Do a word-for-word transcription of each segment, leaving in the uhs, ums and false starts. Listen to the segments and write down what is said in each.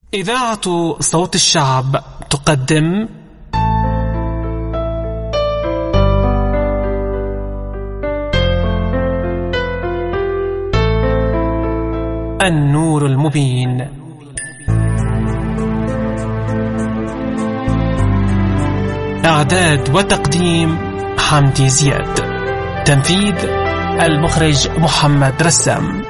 إذاعة صوت الشعب تقدم النور المبين. إعداد وتقديم حمدي زياد. تنفيذ المخرج محمد رسام.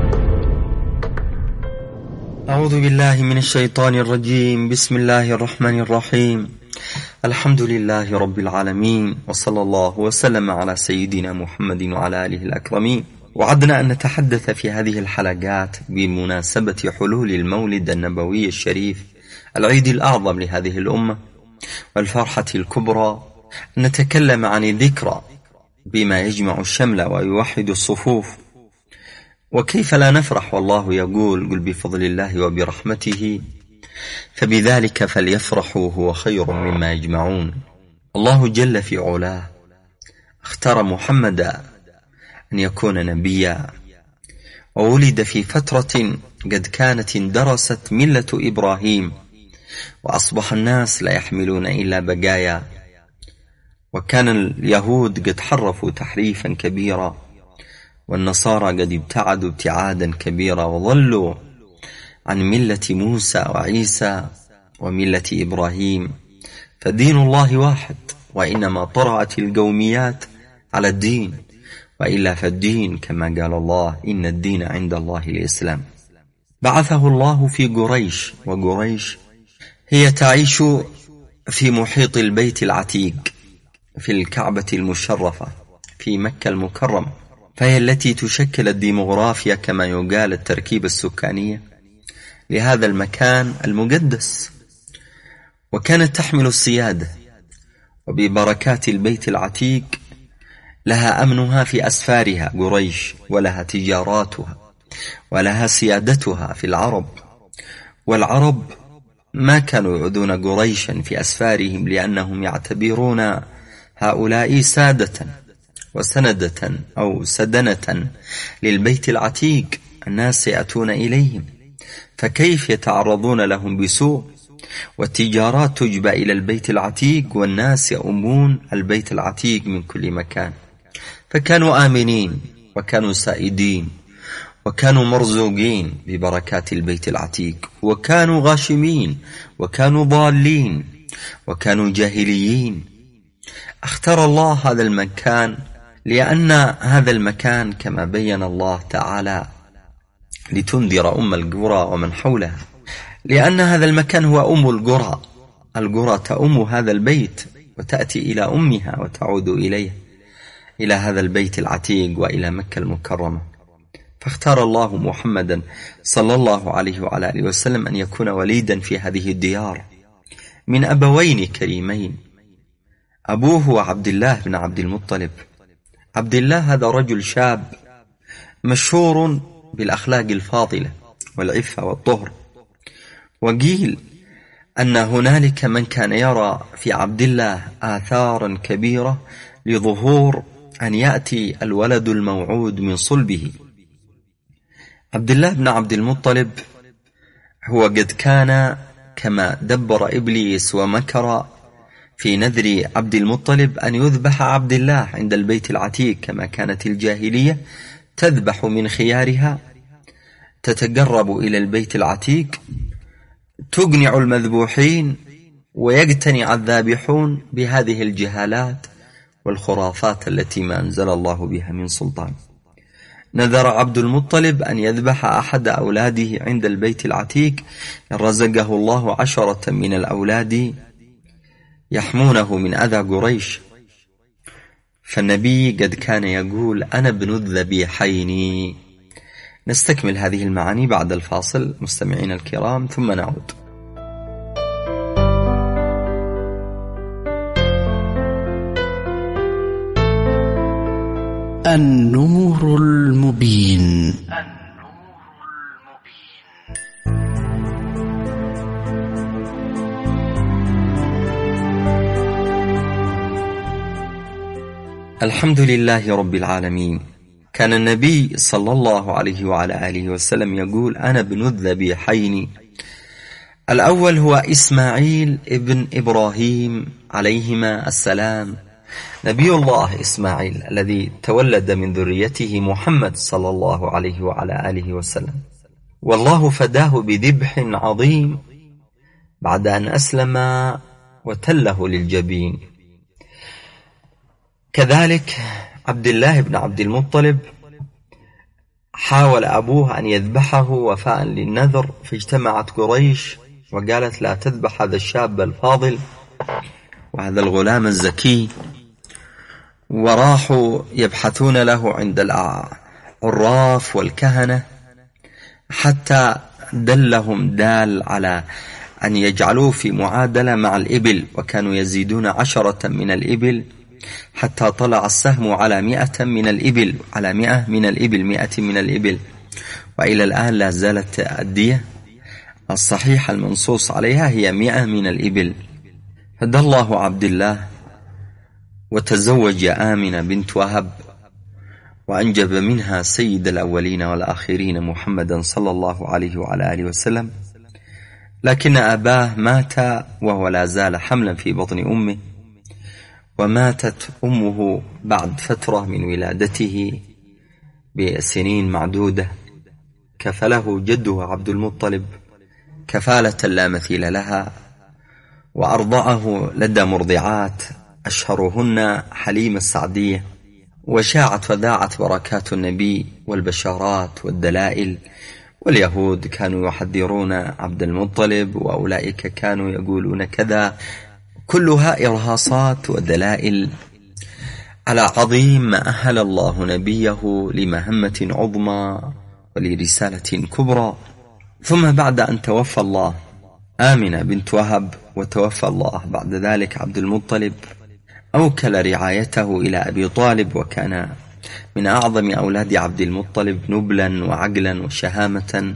أعوذ بالله من الشيطان الرجيم. بسم الله الرحمن الرحيم. الحمد لله رب العالمين، وصلى الله وسلم على سيدنا محمد وعلى آله الأكرمين. وعدنا أن نتحدث في هذه الحلقات بمناسبة حلول المولد النبوي الشريف، العيد الأعظم لهذه الأمة والفرحة الكبرى، أن نتكلم عن الذكرى بما يجمع الشمل ويوحد الصفوف. وكيف لا نفرح والله يقول: قل بفضل الله وبرحمته فبذلك فليفرحوا هو خير مما يجمعون. الله جل في علاه اختار محمدا أن يكون نبيا، وولد في فترة قد كانت اندرست ملة إبراهيم، وأصبح الناس لا يحملون إلا بقايا، وكان اليهود قد حرفوا تحريفا كبيرا، والنصارى قد ابتعدوا ابتعادا كبيرا، وظلوا عن ملة موسى وعيسى وملة إبراهيم. فدين الله واحد، وإنما طرأت القوميات على الدين، وإلا فالدين كما قال الله: إن الدين عند الله الإسلام. بعثه الله في قريش، وقريش هي تعيش في محيط البيت العتيق في الكعبة المشرفة في مكة المكرمة، فهي التي تشكل الديموغرافيا كما يقال التركيبة السكانية لهذا المكان المقدس، وكانت تحمل السيادة. وببركات البيت العتيق لها أمنها في أسفارها قريش، ولها تجاراتها، ولها سيادتها في العرب. والعرب ما كانوا يعدون قريشا في أسفارهم، لأنهم يعتبرون هؤلاء سادة وسندة أو سدنة للبيت العتيق، الناس يأتون إليهم، فكيف يتعرضون لهم بسوء؟ والتجارات تجبى إلى البيت العتيق، والناس يؤمون البيت العتيق من كل مكان، فكانوا آمنين وكانوا سائدين وكانوا مرزوقين ببركات البيت العتيق، وكانوا غاشمين وكانوا ضالين وكانوا جاهليين. اختار الله هذا المكان لأن هذا المكان كما بين الله تعالى لتنذر أم القرى ومن حولها، لأن هذا المكان هو أم القرى. القرى تأم هذا البيت وتأتي إلى أمها وتعود إليه، إلى هذا البيت العتيق وإلى مكة المكرمة. فاختار الله محمدا صلى الله عليه وعلى آله وسلم أن يكون وليدا في هذه الديار من أبوين كريمين. أبوه هو عبد الله بن عبد المطلب. عبد الله هذا رجل شاب مشهور بالأخلاق الفاضلة والعفة والطهر، وقيل أن هنالك من كان يرى في عبد الله آثارا كبيرة لظهور أن يأتي الولد الموعود من صلبه. عبد الله بن عبد المطلب هو قد كان كما دبر إبليس ومكر في نذر عبد المطلب أن يذبح عبد الله عند البيت العتيق، كما كانت الجاهلية تذبح من خيارها، تتقرب إلى البيت العتيق، تقنع المذبوحين ويقتنع الذابحون بهذه الجهالات والخرافات التي ما أنزل الله بها من سلطان. نذر عبد المطلب أن يذبح أحد أولاده عند البيت العتيق، رزقه الله عشرة من الأولاد يحمونه من أذى قريش. فالنبي قد كان يقول: أنا ابن الذبيحين. نستكمل هذه المعاني بعد الفاصل مستمعين الكرام، ثم نعود. النور المبين. الحمد لله رب العالمين. كان النبي صلى الله عليه وعلى آله وسلم يقول: أنا ابن الذبيحين، الأول هو إسماعيل ابن إبراهيم عليهما السلام، نبي الله إسماعيل الذي تولد من ذريته محمد صلى الله عليه وعلى آله وسلم، والله فداه بذبح عظيم بعد أن أسلم وتله للجبين. كذلك عبد الله بن عبد المطلب حاول أبوه أن يذبحه وفاء للنذر، فاجتمعت قريش وقالت لا تذبح هذا الشاب الفاضل وهذا الغلام الزكي، وراحوا يبحثون له عند العراف والكهنة حتى دلهم دال على أن يجعلوه في معادلة مع الإبل، وكانوا يزيدون عشرة من الإبل حتى طلع السهم على مئة من الإبل، على مئة من الإبل، مئة من الإبل، وإلى الآن لا زالت الدية الصحيحة المنصوص عليها هي مئة من الإبل. هدى الله عبد الله وتزوج آمنة بنت وهب، وأنجب منها سيد الأولين والآخرين محمدا صلى الله عليه وعلى آله وسلم، لكن أباه مات وهو لا زال حملا في بطن أمه، وماتت أمه بعد فترة من ولادته بسنين معدودة، كفله جده عبد المطلب كفالة لا مثيل لها، وأرضعه لدى مرضعات أشهرهن حليمة السعدية، وشاعت وذاعت بركات النبي والبشارات والدلائل، واليهود كانوا يحذرون عبد المطلب وأولئك كانوا يقولون كذا، كلها إرهاصات ودلائل على عظيم ما أهل الله نبيه لمهمة عظمى ولرسالة كبرى. ثم بعد أن توفى الله آمنة بنت وهب وتوفى الله بعد ذلك عبد المطلب، أوكل رعايته إلى أبي طالب، وكان من أعظم أولاد عبد المطلب نبلا وعقلا وشهامة،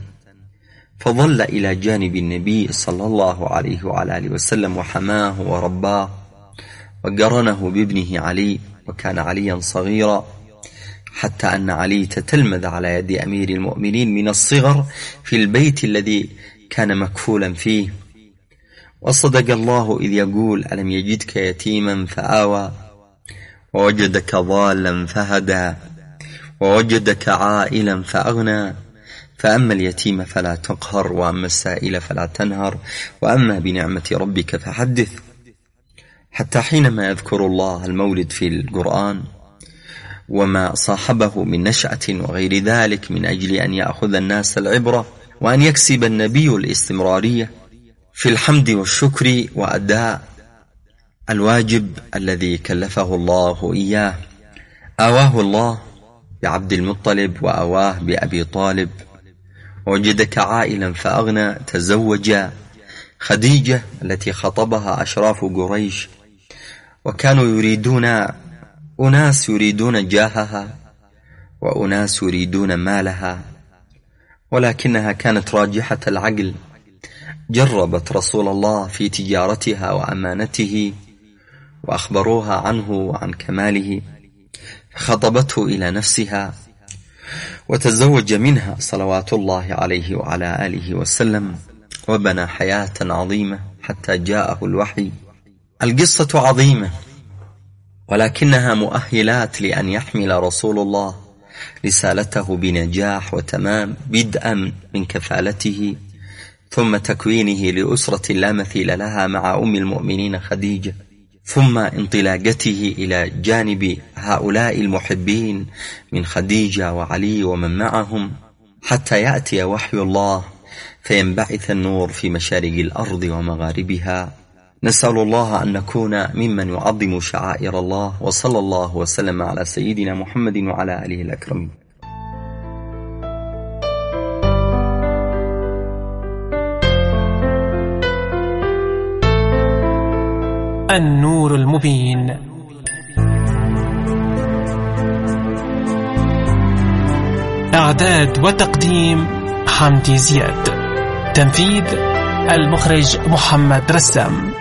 فظل إلى جانب النبي صلى الله عليه وعلى آله وسلم وحماه ورباه، وقرنه بابنه علي، وكان عليا صغيرا، حتى أن علي تتلمذ على يد أمير المؤمنين من الصغر في البيت الذي كان مكفولا فيه. وصدق الله إذ يقول ألم يجدك يتيما فآوى ووجدك ضالا فهدى ووجدك عائلا فأغنى فأما اليتيم فلا تقهر وأما السائل فلا تنهر وأما بنعمة ربك فحدث. حتى حينما يذكر الله المولد في القرآن وما صاحبه من نشأة وغير ذلك من أجل أن يأخذ الناس العبرة، وأن يكسب النبي الاستمرارية في الحمد والشكر وأداء الواجب الذي كلفه الله إياه. آواه الله بعبد المطلب وآواه بأبي طالب. وجدك عائلا فأغنى، تزوج خديجة التي خطبها أشراف قريش، وكانوا يريدون، أناس يريدون جاهها وأناس يريدون مالها، ولكنها كانت راجحة العقل، جربت رسول الله في تجارتها وأمانته، وأخبروها عنه وعن كماله، فخطبته إلى نفسها وتزوج منها صلوات الله عليه وعلى آله وسلم، وبنى حياة عظيمة حتى جاءه الوحي. القصة عظيمة، ولكنها مؤهلات لأن يحمل رسول الله رسالته بنجاح وتمام، بدءا من كفالته ثم تكوينه لأسرة لا مثيل لها مع أم المؤمنين خديجة، ثم انطلاقته إلى جانب هؤلاء المحبين من خديجة وعلي ومن معهم، حتى يأتي وحي الله فينبعث النور في مشارق الأرض ومغاربها. نسأل الله أن نكون ممن يعظم شعائر الله، وصلى الله وسلم على سيدنا محمد وعلى آله الأكرمين. النور المبين. إعداد وتقديم حمدي زياد. تنفيذ المخرج محمد رسام.